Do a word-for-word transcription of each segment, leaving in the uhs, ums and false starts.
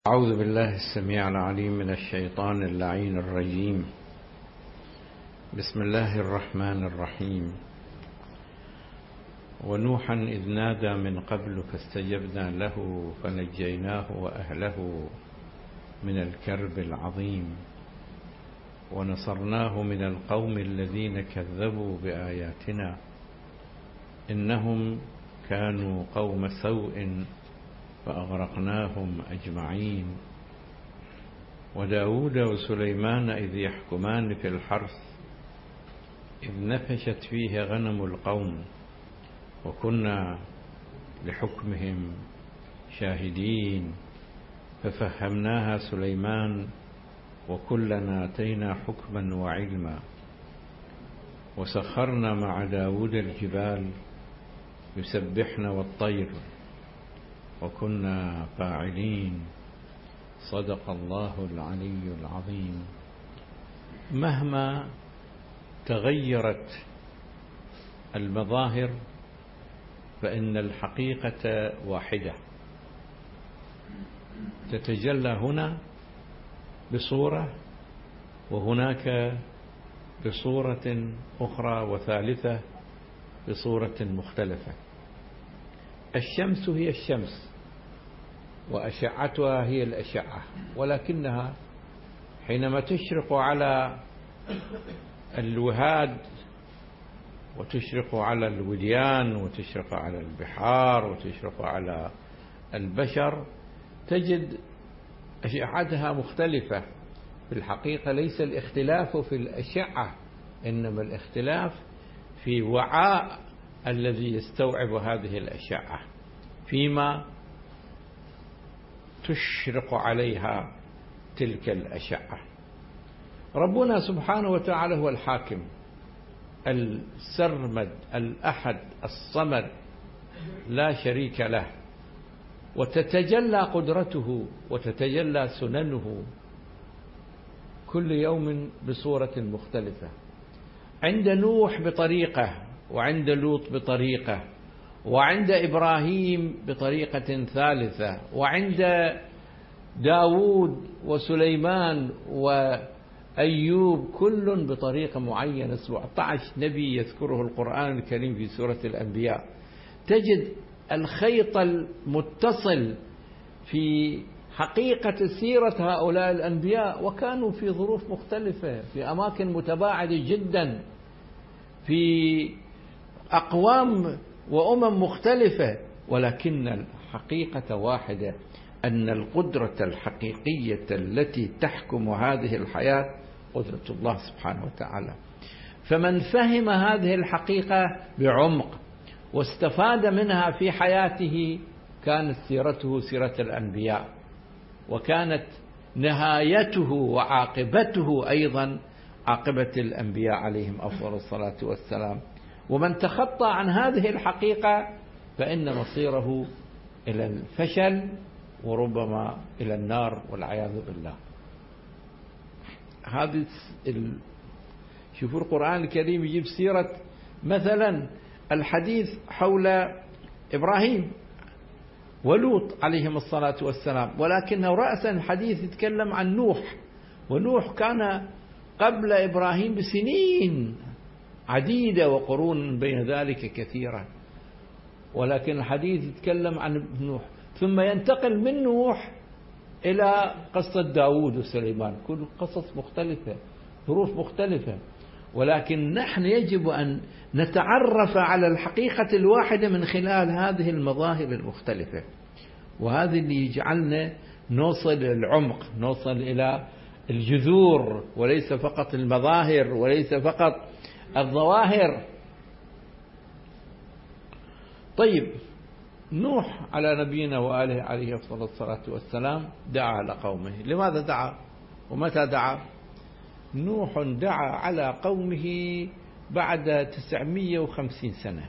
أعوذ بالله السميع العليم من الشيطان اللعين الرجيم. بسم الله الرحمن الرحيم. ونوحا إذ نادى من قبل فاستجبنا له فنجيناه وأهله من الكرب العظيم ونصرناه من القوم الذين كذبوا بآياتنا إنهم كانوا قوم سوء فأغرقناهم أجمعين. وداود وسليمان إذ يحكمان في الحرث إذ نفشت فيه غنم القوم وكنا لحكمهم شاهدين ففهمناها سليمان وكلنا آتينا حكما وعلما وسخرنا مع داود الجبال يسبحن والطير وكنا فاعلين. صدق الله العلي العظيم. مهما تغيرت المظاهر فإن الحقيقة واحدة تتجلى هنا بصورة وهناك بصورة أخرى وثالثة بصورة مختلفة. الشمس هي الشمس وأشعتها هي الأشعة، ولكنها حينما تشرق على الوهاد وتشرق على الوديان وتشرق على البحار وتشرق على البشر تجد أشعتها مختلفة. في الحقيقة ليس الاختلاف في الأشعة، إنما الاختلاف في وعاء الذي يستوعب هذه الأشعة فيما تشرق عليها تلك الأشعة. ربنا سبحانه وتعالى هو الحاكم السرمد الأحد الصمد لا شريك له، وتتجلى قدرته وتتجلى سننه كل يوم بصورة مختلفة. عند نوح بطريقة، وعند لوط بطريقة، وعند إبراهيم بطريقة ثالثة، وعند داود وسليمان وأيوب كل بطريقة معينة. سبعة عشر نبي يذكره القرآن الكريم في سورة الأنبياء. تجد الخيط المتصل في حقيقة سيرة هؤلاء الأنبياء، وكانوا في ظروف مختلفة في أماكن متباعدة جدا في أقوام وأمم مختلفة، ولكن الحقيقة واحدة، أن القدرة الحقيقية التي تحكم هذه الحياة قدرة الله سبحانه وتعالى. فمن فهم هذه الحقيقة بعمق واستفاد منها في حياته كانت سيرته سيرة الأنبياء، وكانت نهايته وعاقبته أيضا عاقبة الأنبياء عليهم أفضل الصلاة والسلام. ومن تخطى عن هذه الحقيقة فإن مصيره إلى الفشل وربما إلى النار والعياذ بالله. هذه ال... شوفوا القرآن الكريم يجيب سيرة مثلا الحديث حول إبراهيم ولوط عليهم الصلاة والسلام، ولكنه رأسا الحديث يتكلم عن نوح، ونوح كان قبل إبراهيم بسنين عديدة وقرون بين ذلك كثيرة، ولكن الحديث يتكلم عن نوح، ثم ينتقل من نوح إلى قصة داود وسليمان، كل قصص مختلفة ظروف مختلفة. ولكن نحن يجب أن نتعرف على الحقيقة الواحدة من خلال هذه المظاهر المختلفة، وهذا اللي يجعلنا نوصل إلى العمق، نوصل إلى الجذور، وليس فقط المظاهر وليس فقط الظواهر. طيب، نوح على نبينا وآله عليه أفضل الصلاة والسلام دعا لقومه. لماذا دعا ومتى دعا؟ نوح دعا على قومه بعد تسعمئة وخمسين سنة.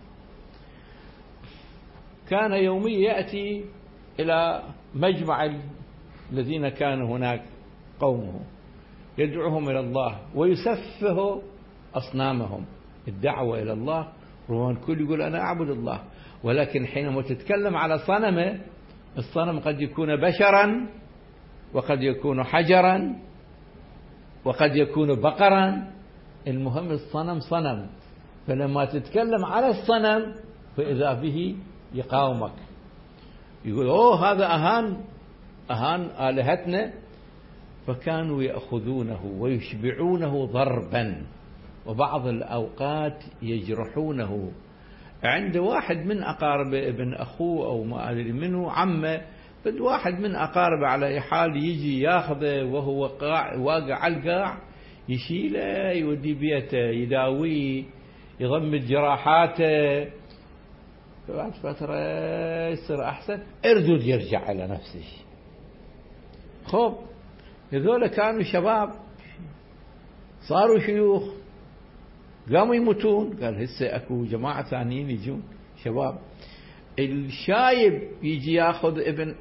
كان يوميا يأتي إلى مجمع الذين كانوا هناك قومه يدعوهم إلى الله ويسفه أصنامهم. الدعوة إلى الله ربما الكل يقول أنا أعبد الله، ولكن حينما تتكلم على صنمه، الصنم قد يكون بشرا وقد يكون حجرا وقد يكون بقرا، المهم الصنم صنم، فلما تتكلم على الصنم فإذا به يقاومك، يقول أوه هذا أهان أهان آلهتنا، فكانوا يأخذونه ويشبعونه ضربا، وبعض الأوقات يجرحونه. عند واحد من أقارب ابن أخوه أو ما أدري منه عمه، بد واحد من أقاربه على أي حال يجي ياخذه وهو قاع واقع على القاع، يشيله يودي بيته يداويه يضمد جراحاته، بعد فترة يصير أحسن اردود يرجع على نفسه. خب هذول كانوا شباب صاروا شيوخ قاموا يموتون، قال هسه اكو جماعة ثانيين يجون شباب. الشايب يجي ياخذ ابن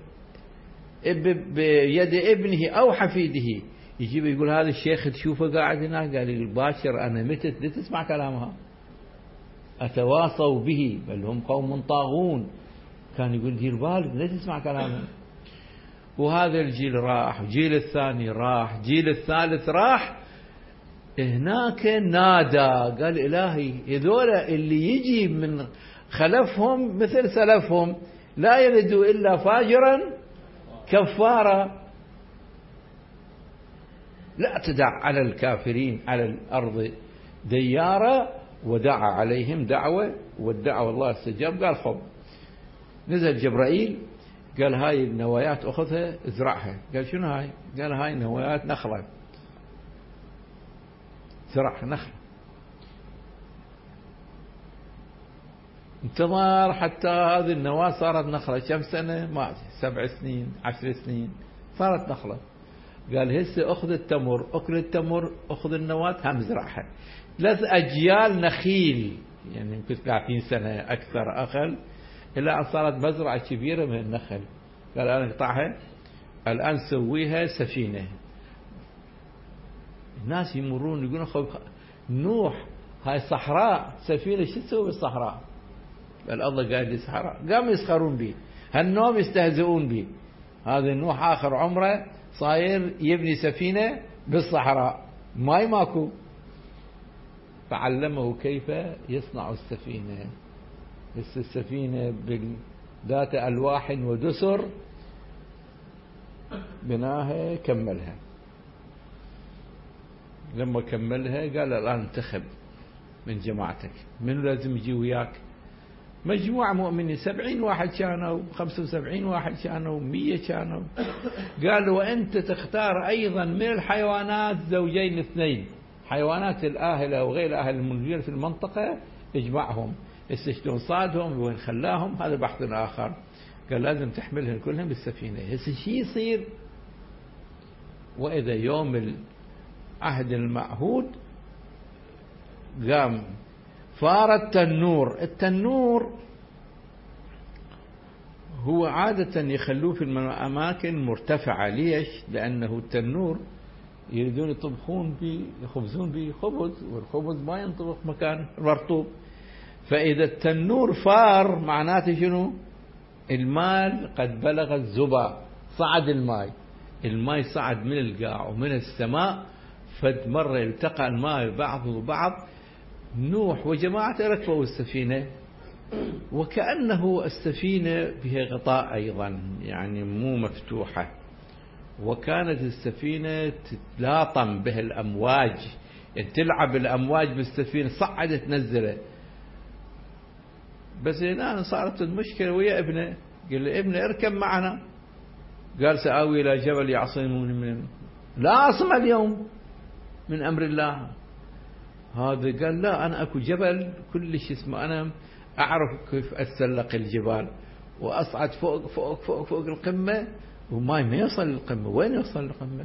بيد ابنه او حفيده، يجيب يقول هذا الشيخ تشوفه قاعد هنا، قال الباشر انا متت لا تسمع كلامها، اتواصوا به بل هم قوم طاغون، كان يقول دير بالك لا تسمع كلامهم. وهذا الجيل راح، جيل الثاني راح، جيل الثالث راح، هناك نادى قال إلهي هذول اللي يجي من خلفهم مثل سلفهم لا يلدوا إلا فاجرا كفارا، لا تدع على الكافرين على الأرض ديارا، ودعا عليهم دعوة والدعوة الله استجاب. قال خب نزل جبرائيل قال هاي النوايات أخذها ازرعها، قال شنو هاي؟ قال هاي نوايات نخلة، زرع نخلة. انتظر حتى هذه النواة صارت نخلة، كم سنة؟ ما سبع سنين عشر سنين صارت نخلة. قال هسه أخذ التمر، أكل التمر، أخذ النواة هم زرعها، ثلاث أجيال نخيل، يعني يمكن ثلاثين سنة أكثر أقل، إلا أن صارت مزرعة كبيرة من النخل. قال أنا أقطعها الآن سويها سفينة. الناس يمرون يقولون خب نوح هاي صحراء، سفينة شو تسوي بالصحراء؟ قال الله قال لي صحراء، قاموا يسخرون به، هالنوم يستهزئون به، هذا نوح آخر عمره صاير يبني سفينة بالصحراء، ماي ماكو، فعلمه كيف يصنع السفينة. بس السفينة ذات ألواح ودسر بناها كملها. لما كملها قال الآن انتخب من جماعتك من لازم يجي وياك. مجموعة مؤمنين سبعين واحد كانوا، خمسة وسبعين واحد كانوا، مية كانوا. قال وأنت تختار أيضا من الحيوانات زوجين اثنين، حيوانات الآهلة وغير الآهلة الموجودين في المنطقة اجمعهم، شلون صادهم وين خلاهم هذا بحث آخر. قال لازم تحملهم كلهم بالسفينة. هسه شي يصير؟ وإذا يوم العهد المعهود قام فار التنور. التنور هو عادة يخلوه في الأماكن مرتفعة. ليش؟ لأنه التنور يريدون يطبخون به يخبزون به خبز، والخبز ما ينطبخ مكان مرطوب. فإذا التنور فار معناته شنو؟ الماء قد بلغ الزبا، صعد الماء، الماء صعد من القاع ومن السماء، فد مرة التقى الماء بعضه بعض. نوح وجماعته ركبوا السفينة، وكأنه السفينة بها غطاء أيضا، يعني مو مفتوحة، وكانت السفينة تتلاطم بها الأمواج، يعني تلعب الأمواج بالسفينة، صعدت نزلت. بس هنا صارت المشكلة ويا ابنه، قال له ابنه اركب معنا. قال سآوي إلى جبل يعصمني من لا عاصم اليوم من أمر الله. هذا قال لا أنا أكو جبل كلش اسمه، أنا أعرف كيف أتسلق الجبال وأصعد فوق فوق فوق فوق القمة، وما ما يوصل للقمة. وين يوصل للقمة؟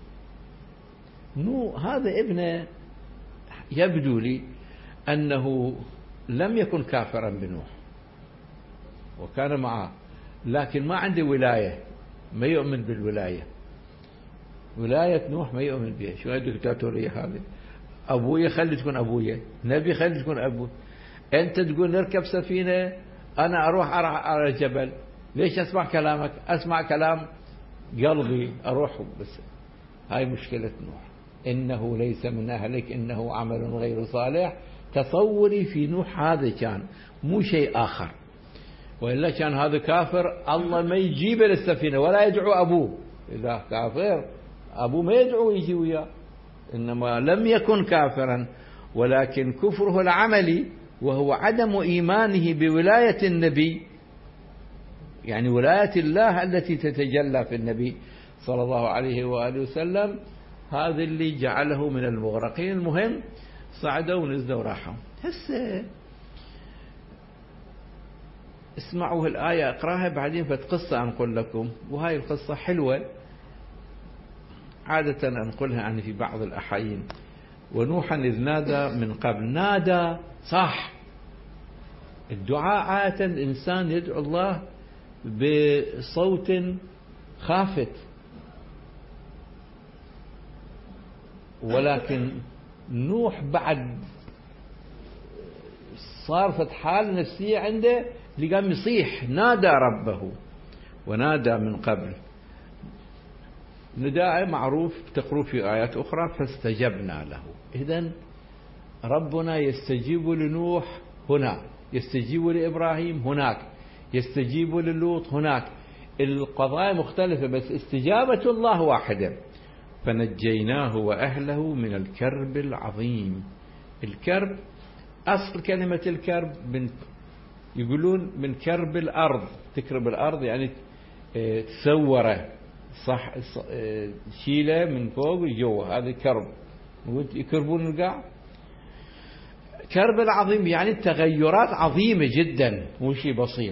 نو هذا ابنه يبدو لي أنه لم يكن كافرا بنوح وكان معه، لكن ما عنده ولاية، ما يؤمن بالولاية. ولاية نوح ما يؤمن بها. شو هاي الدكتاتورية هذه؟ أبويا خلي تكون أبويا، نبي خلي تكون أبوي، أنت تقول نركب سفينة، أنا أروح على جبل، ليش أسمع كلامك؟ أسمع كلام قلبي أروح بس. هاي مشكلة نوح، إنه ليس من أهلك إنه عمل غير صالح. تصوري في نوح هذا كان مو شيء آخر، وإلا كان هذا كافر الله ما يجيبه للسفينة ولا يدعو أبوه. إذا كافر أبوه ما يدعو يجي وياه، إنما لم يكن كافرا، ولكن كفره العملي وهو عدم إيمانه بولاية النبي، يعني ولاية الله التي تتجلى في النبي صلى الله عليه وآله وسلم، هذا اللي جعله من المغرقين. المهم صعدوا ونزلوا وراحوا. هسه اسمعوا الآية، اقراها بعدين فتقصة أنقل لكم، وهاي القصة حلوة عادة أنقلها عني في بعض الأحايين. ونوحا إذ نادى من قبل. نادى صح، الدعاء عادة الإنسان يدعو الله بصوت خافت، ولكن نوح بعد صارت حالة نفسية عنده اللي قام يصيح، نادى ربه ونادى من قبل. نداء معروف تقرأ في آيات أخرى فاستجبنا له. إذن ربنا يستجيب لنوح هنا، يستجيب لإبراهيم هناك، يستجيب للوط هناك. القضايا مختلفة بس استجابة الله واحدة. فنجيناه وأهله من الكرب العظيم. الكرب أصل كلمة الكرب من يقولون من كرب الأرض، تكرب الأرض يعني تسوره صح، شيله من فوق وجوا، هذا كرب. يكربون القاع. كرب العظيم يعني التغيرات عظيمة جدا مو شيء بسيط.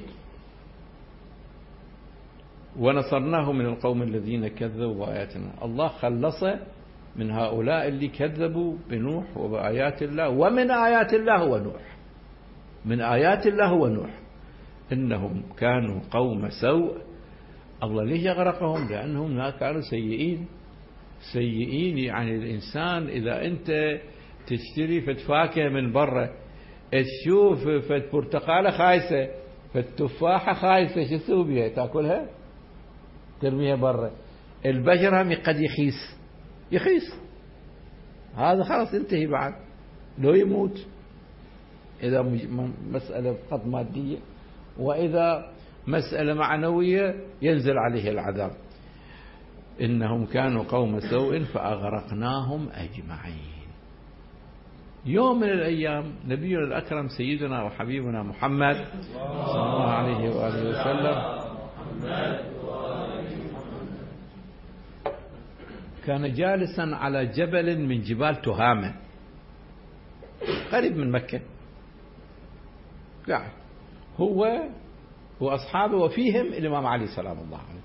ونصرناه من القوم الذين كذبوا بآياتنا. الله خلصه من هؤلاء اللي كذبوا بنوح وبآيات الله. ومن آيات الله هو نوح، من آيات الله هو نوح. إنهم كانوا قوم سوء. الله ليش أغرقهم؟ لأنهم كانوا سيئين. سيئين يعني الإنسان إذا أنت تشتري فتفاكهة من برا، تشوف فت برتقالة خايسة، فتفاحة خايسة، شو تسوي بها؟ تأكلها؟ ترميها برا. البشر هم قد يخيس، يخيس هذا خلاص انتهي بعد، لو يموت إذا مسألة فقط مادية، وإذا مسألة معنوية ينزل عليه العذاب. إنهم كانوا قوم سوء فأغرقناهم أجمعين. يوم من الأيام نبينا الأكرم سيدنا وحبيبنا محمد صلى الله عليه وآله وسلم كان جالسا على جبل من جبال تهامة قريب من مكة، قاعد هو وأصحابه وفيهم الإمام علي سلام الله عليه.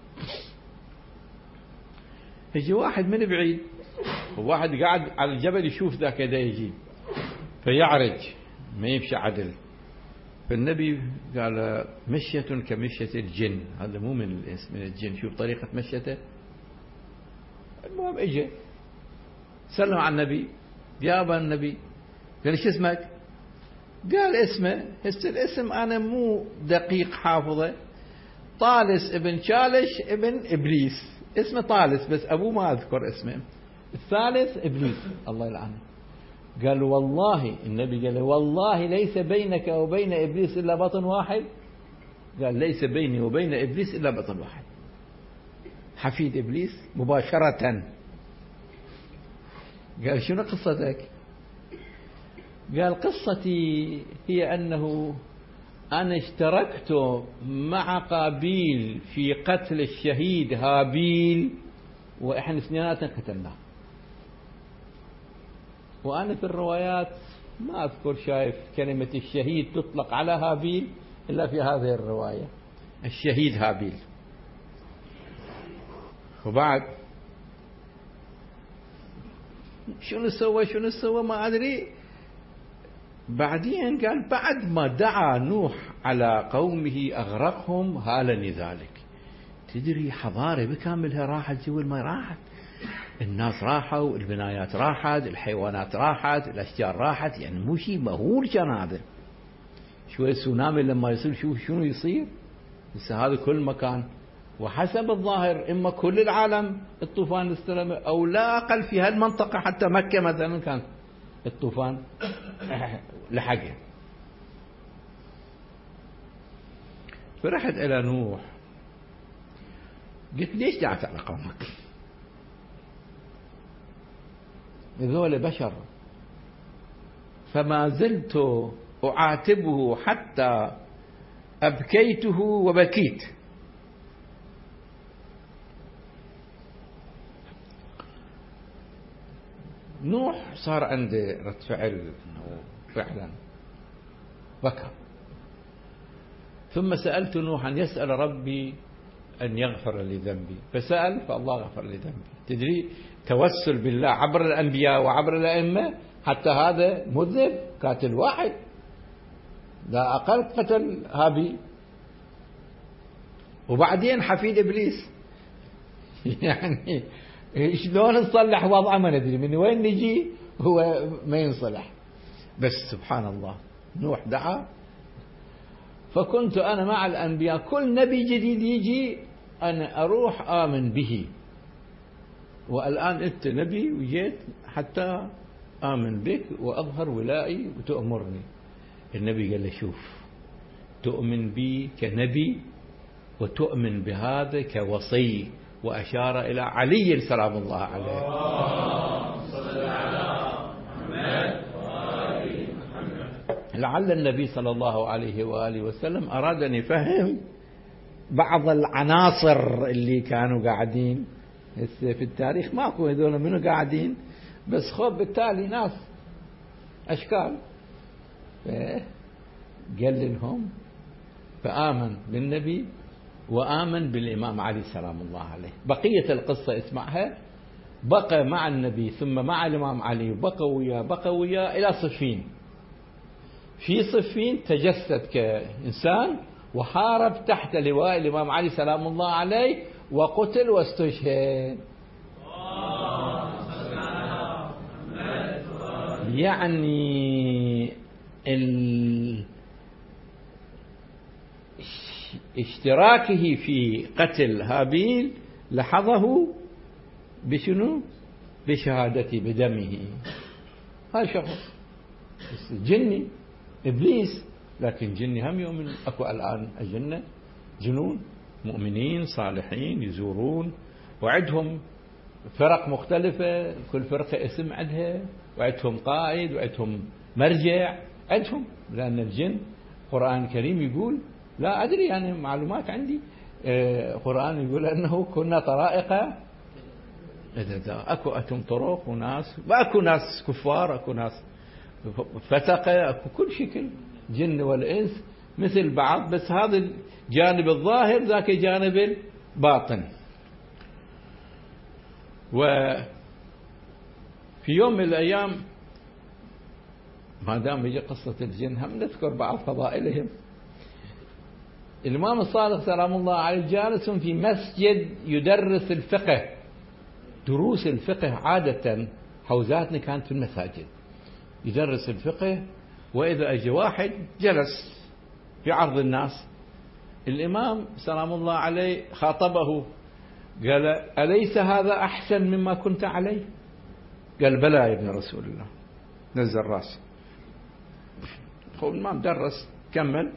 يجي واحد من بعيد، وواحد قاعد على الجبل يشوف ذاك يده يجي فيعرج ما يمشي عدل. فالنبي قال مشية كمشية الجن، هذا مو من الاسم من الجن، شوف طريقة مشيته. المهم اجى سلم على النبي، يا أبا النبي، قال شو اسمك؟ قال اسمه، هسه الاسم أنا مو دقيق حافظه، طالس ابن شالش ابن إبليس، اسمه طالس بس أبوه ما أذكر اسمه، الثالث إبليس الله يلعنه. قال والله، النبي قال والله ليس بينك وبين إبليس إلا بطن واحد. قال ليس بيني وبين إبليس إلا بطن واحد، حفيد إبليس مباشرة. قال شنو قصتك؟ قال قصتي هي أنه أنا اشتركت مع قابيل في قتل الشهيد هابيل، وإحنا اثنيناتنا قتلناه. وأنا في الروايات ما أذكر شايف كلمة الشهيد تطلق على هابيل إلا في هذه الرواية، الشهيد هابيل. وبعد شنو سوى شنو سوى ما أدري. بعدين قال بعد ما دعا نوح على قومه أغرقهم هالني ذلك. تدري حضارة بكاملها راحت جوا الماء، راحت الناس راحوا، البنايات راحت، الحيوانات راحت، الأشجار راحت، يعني مو شيء مهول كان هذا. شوية سونامي لما يصير شوف شنو يصير. بس هذا كل مكان وحسب الظاهر إما كل العالم الطوفان استلم أو لا أقل في هالمنطقة، حتى مكة مثلا كان الطوفان لحقه. فرحت إلى نوح قلت ليش دعت على قومك؟ هذول بشر. فما زلت أعاتبه حتى أبكيته وبكيت. نوح صار عنده رد فعل فعلا بكى. ثم سألت نوح أن يسأل ربي أن يغفر لي ذنبي، فسأل فالله غفر لي ذنبي. تدري توسل بالله عبر الأنبياء وعبر الأئمة، حتى هذا مذنب قاتل واحد لا أقل قتل هابيل، وبعدين حفيد إبليس. يعني شلون نصلح وضعه ما ندري من وين نجي هو ما ينصلح. بس سبحان الله نوح دعا. فكنت أنا مع الأنبياء كل نبي جديد يجي أنا أروح آمن به، والآن أنت نبي وجيت حتى آمن بك وأظهر ولائي وتأمرني. النبي قال له شوف، تؤمن بي كنبي وتؤمن بهذا كوصي، وأشار إلى علي سلام الله عليه. لعل النبي صلى الله عليه وآله وسلم أراد أن يفهم بعض العناصر اللي كانوا قاعدين في التاريخ. ماكو هذول منو قاعدين، بس خب بالتالي ناس أشكال. قال لهم فآمن بالنبي وآمن بالإمام علي سلام الله عليه. بقية القصة اسمعها. بقى مع النبي ثم مع الإمام علي، وبقى وياه بقى وياه إلى صفين. في صفين تجسد كإنسان وحارب تحت لواء الإمام علي سلام الله عليه وقتل واستشهد. يعني ال... اشتراكه في قتل هابيل لحظه بشنو؟ بشهادته بدمه. هذا شخص جني إبليس، لكن جني هم يؤمن. أكو الآن أجنة جنون مؤمنين صالحين يزورون، وعندهم فرق مختلفة، كل فرقة اسم عندها، وعندهم قائد وعندهم مرجع عندهم. لأن الجن القرآن الكريم يقول، لا أدري يعني معلومات عندي، القرآن يقول أنه كنا طرائق. أكو أتم طرق وناس، وأكو ناس كفار، أكو ناس فتقة، أكو كل شكل جن والإنس مثل بعض. بس هذا الجانب الظاهر ذاك جانب الباطن. وفي يوم من الأيام ما دام يجي قصة الجن هم نذكر بعض فضائلهم. الإمام الصادق سلام الله عليه جالس في مسجد يدرس الفقه. دروس الفقه عادة حوزاتنا كانت في المساجد، يدرس الفقه. وإذا أجى واحد جلس في عرض الناس، الإمام سلام الله عليه خاطبه قال أليس هذا أحسن مما كنت عليه؟ قال بلى يا ابن رسول الله. نزل راسه. هو الإمام درس كمل.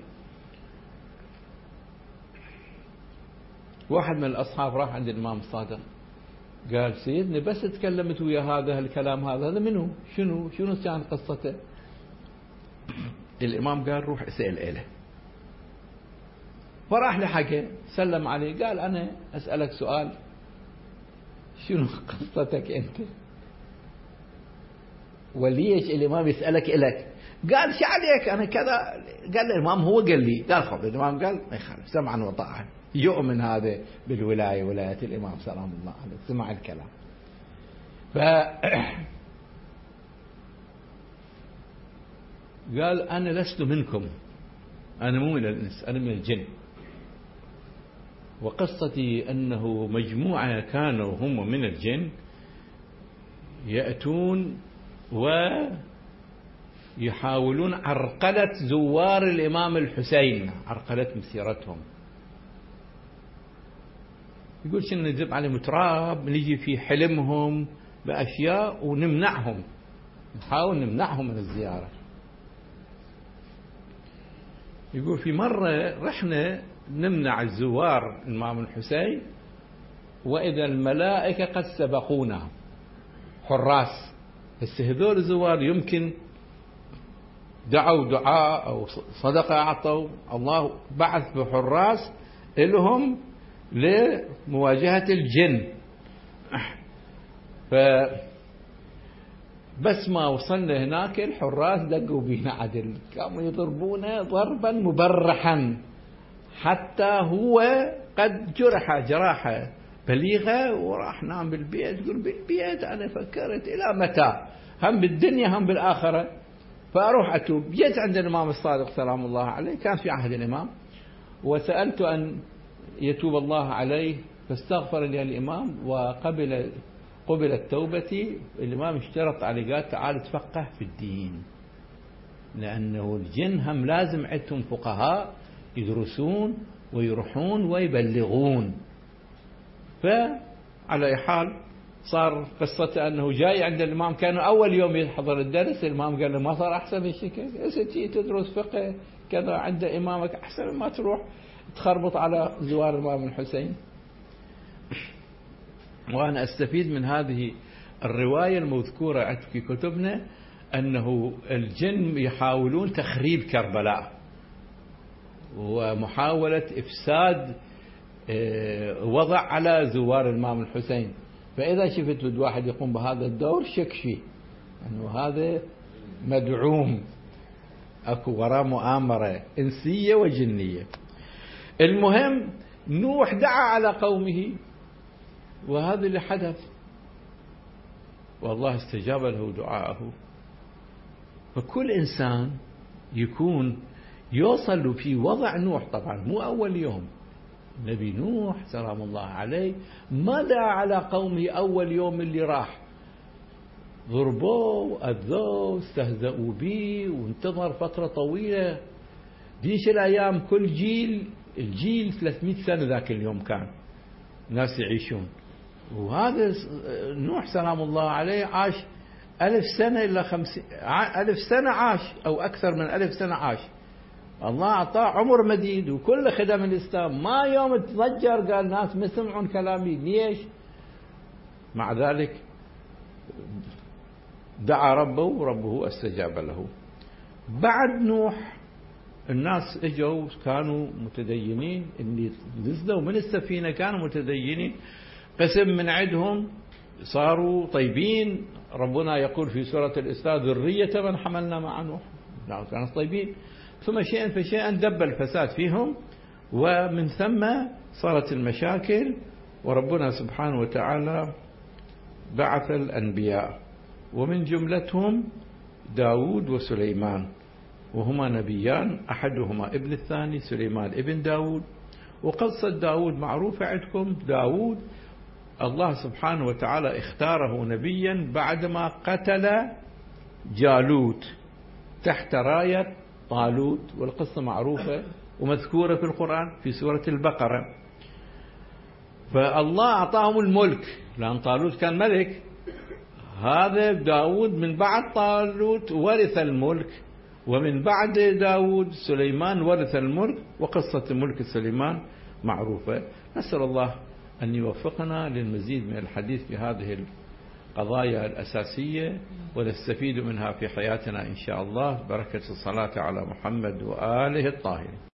واحد من الأصحاب راح عند الإمام الصادق قال سيدنا بس تكلمت ويا هذا الكلام هذا هذا منه شنو شنو كان قصته؟ الإمام قال روح اسأل إله. فراح لحقه سلم عليه قال أنا أسألك سؤال، شنو قصتك أنت؟ وليش الإمام يسألك إلك؟ قال شو عليك أنا كذا. قال الإمام هو قال لي. قال خذ. الإمام قال ما يخالف، سمعا وطاعة. يؤمن هذا بالولاية، ولاية الإمام سلام الله عليه. سمع الكلام. ف قال أنا لست منكم، أنا مو من الإنس، أنا من الجن. وقصتي أنه مجموعة كانوا هم من الجن يأتون ويحاولون عرقلة زوار الإمام الحسين، عرقلة مسيرتهم. يقول شنو نذب عليهم تراب، نجي في حلمهم بأشياء ونمنعهم، نحاول نمنعهم من الزيارة. يقول في مرة رحنا نمنع الزوار الإمام الحسين وإذا الملائكة قد سبقونا حراس. بس هذول الزوار يمكن دعوا دعاء أو صدقة أعطوا، الله بعث بحراس لهم لمواجهة الجن. ف بس ما وصلنا هناك الحراس دقوا بينا عدل، كانوا يضربونا ضربا مبرحا حتى هو قد جرح جراحة بليغة وراح نام بالبيت. يقول بالبيت أنا فكرت إلى متى، هم بالدنيا هم بالآخرة، فأروح أتوب. جيت عند الإمام الصادق سلام الله عليه، كان في عهد الإمام، وسألت أن يتوب الله عليه فاستغفر لي الإمام وقبل قبلت توبتي. الإمام اشترط علي قال تعال تفقه في الدين، لأنه الجن هم لازم عندهم فقهاء يدرسون ويروحون ويبلغون. فعلى أي حال صار قصة أنه جاي عند الإمام، كان أول يوم يحضر الدرس الإمام قال له ما صار أحسن الشكل ستي تدرس فقه كذا عند إمامك، أحسن ما تروح تخربط على زوار الإمام الحسين. وأنا أستفيد من هذه الرواية المذكورة في كتبنا أنه الجن يحاولون تخريب كربلاء ومحاولة إفساد وضع على زوار الإمام الحسين. فإذا شفت بد واحد يقوم بهذا الدور شك فيه أنه هذا مدعوم، أكو وراء مؤامرة إنسية وجنية. المهم نوح دعا على قومه وهذا اللي حدث، والله استجاب له دعاءه. فكل إنسان يكون يوصل في وضع نوح، طبعا مو أول يوم، نبي نوح سلام الله عليه ما دعا على قومه أول يوم اللي راح، ضربوه أذوه استهزأوا به وانتظر فترة طويلة. ديش الأيام كل جيل الجيل ثلاثمئة سنة ذاك اليوم كان ناس يعيشون، وهذا نوح سلام الله عليه عاش ألف سنة إلا خمسين ألف سنة عاش أو أكثر من ألف سنة عاش. الله أعطاه عمر مديد وكل خدم الإسلام، ما يوم تضجر قال ناس ما يسمعون كلامي ليش؟ مع ذلك دعا ربه وربه استجاب له. بعد نوح الناس اجوا كانوا متدينين، اللي نزلوا من السفينة كانوا متدينين، قسم من عندهم صاروا طيبين. ربنا يقول في سورة الإسراء ذرية من حملنا مع نوح، كانوا طيبين، ثم شيئا فشيئا دب الفساد فيهم، ومن ثم صارت المشاكل. وربنا سبحانه وتعالى بعث الأنبياء، ومن جملتهم داود وسليمان، وهما نبيان، أحدهما ابن الثاني سليمان ابن داود. وقصة داود معروفة عندكم. داود الله سبحانه وتعالى اختاره نبيا بعدما قتل جالوت تحت راية طالوت، والقصة معروفة ومذكورة في القرآن في سورة البقرة. فالله أعطاهم الملك لأن طالوت كان ملك، هذا داود من بعد طالوت ورث الملك، ومن بعد داود سليمان ورث الملك، وقصة ملك سليمان معروفة. نسأل الله أن يوفقنا للمزيد من الحديث في هذه القضايا الأساسية ونستفيد منها في حياتنا إن شاء الله، بركة الصلاة على محمد وآله الطاهرين.